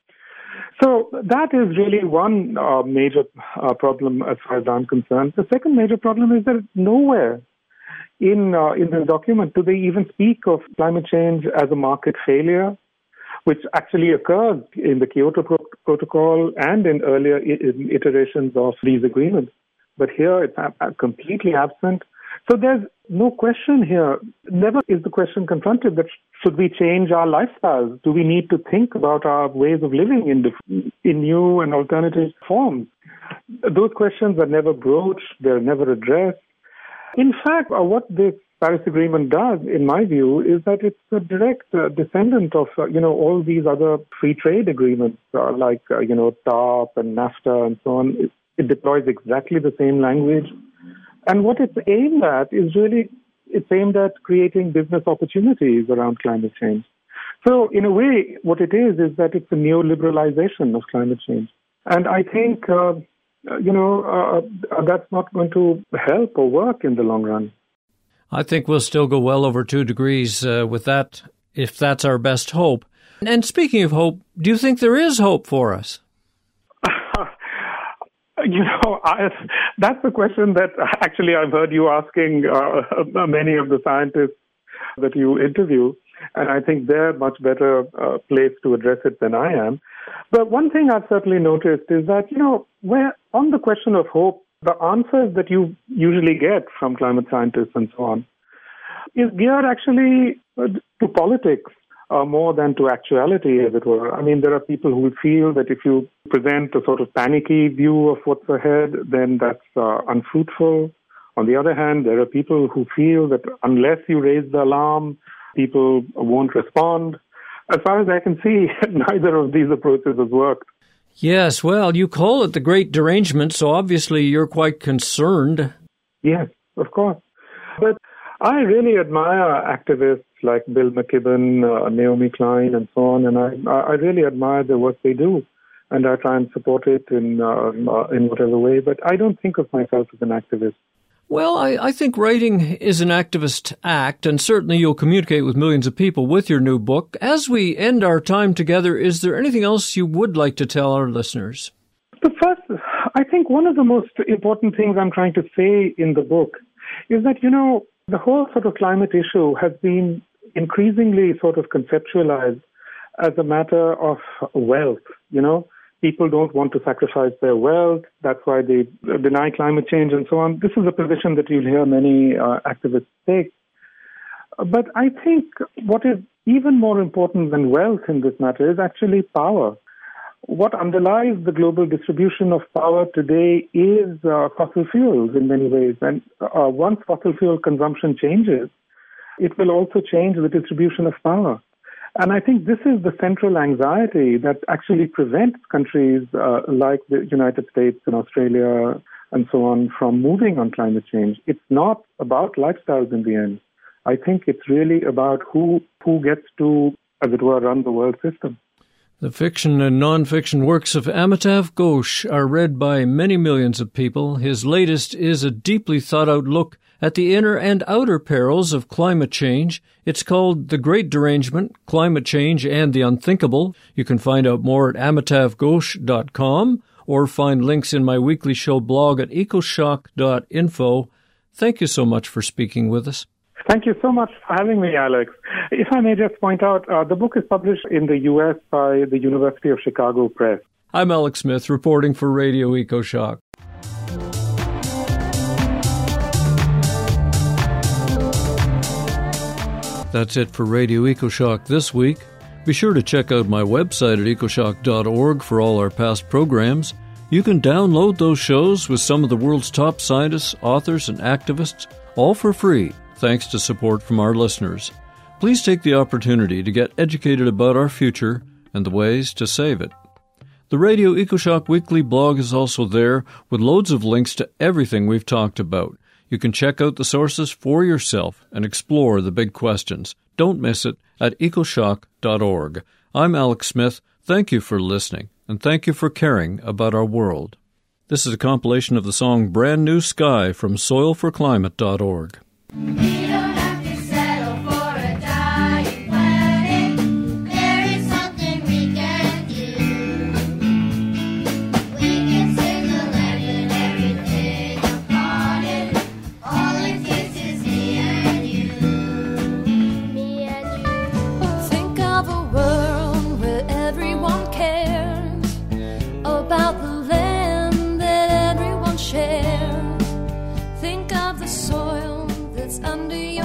So that is really one major problem as far as I'm concerned. The second major problem is that nowhere in the document do they even speak of climate change as a market failure, which actually occurs in the Kyoto Protocol and in earlier iterations of these agreements. But here it's completely absent. So there's no question here. Never is the question confronted that should we change our lifestyles? Do we need to think about our ways of living in new and alternative forms? Those questions are never broached. They're never addressed. In fact, what this Paris Agreement does, in my view, is that it's a direct descendant of, all these other free trade agreements like, TARP and NAFTA and so on. It deploys exactly the same language. And what it's aimed at is really, it's aimed at creating business opportunities around climate change. So in a way, what it is that it's a neoliberalization of climate change. And I think, that's not going to help or work in the long run. I think we'll still go well over 2 degrees with that, if that's our best hope. And speaking of hope, do you think there is hope for us? That's a question that actually I've heard you asking many of the scientists that you interview, and I think they're much better placed to address it than I am. But one thing I've certainly noticed is that, where on the question of hope, the answers that you usually get from climate scientists and so on is geared actually to politics more than to actuality, as it were. I mean, there are people who feel that if you present a sort of panicky view of what's ahead, then that's unfruitful. On the other hand, there are people who feel that unless you raise the alarm, people won't respond. As far as I can see, neither of these approaches has worked. Yes, well, you call it the Great Derangement, so obviously you're quite concerned. Yes, of course. But I really admire activists like Bill McKibben, Naomi Klein, and so on, and I really admire the work they do, and I try and support it in whatever way, but I don't think of myself as an activist. Well, I think writing is an activist act, and certainly you'll communicate with millions of people with your new book. As we end our time together, is there anything else you would like to tell our listeners? But first, I think one of the most important things I'm trying to say in the book is that, the whole sort of climate issue has been increasingly sort of conceptualized as a matter of wealth, People don't want to sacrifice their wealth. That's why they deny climate change and so on. This is a position that you'll hear many activists take. But I think what is even more important than wealth in this matter is actually power. What underlies the global distribution of power today is fossil fuels in many ways. And once fossil fuel consumption changes, it will also change the distribution of power. And I think this is the central anxiety that actually prevents countries like the United States and Australia and so on from moving on climate change. It's not about lifestyles in the end. I think it's really about who gets to, as it were, run the world system. The fiction and non-fiction works of Amitav Ghosh are read by many millions of people. His latest is a deeply thought-out look at the inner and outer perils of climate change. It's called The Great Derangement, Climate Change and the Unthinkable. You can find out more at amitavghosh.com or find links in my weekly show blog at ecoshock.info. Thank you so much for speaking with us. Thank you so much for having me, Alex. If I may just point out, the book is published in the U.S. by the University of Chicago Press. I'm Alex Smith, reporting for Radio EcoShock. That's it for Radio EcoShock this week. Be sure to check out my website at ecoshock.org for all our past programs. You can download those shows with some of the world's top scientists, authors, and activists, all for free, thanks to support from our listeners. Please take the opportunity to get educated about our future and the ways to save it. The Radio EcoShock Weekly blog is also there with loads of links to everything we've talked about. You can check out the sources for yourself and explore the big questions. Don't miss it at ecoshock.org. I'm Alex Smith. Thank you for listening, and thank you for caring about our world. This is a compilation of the song Brand New Sky from soilforclimate.org. Think of the soil that's under your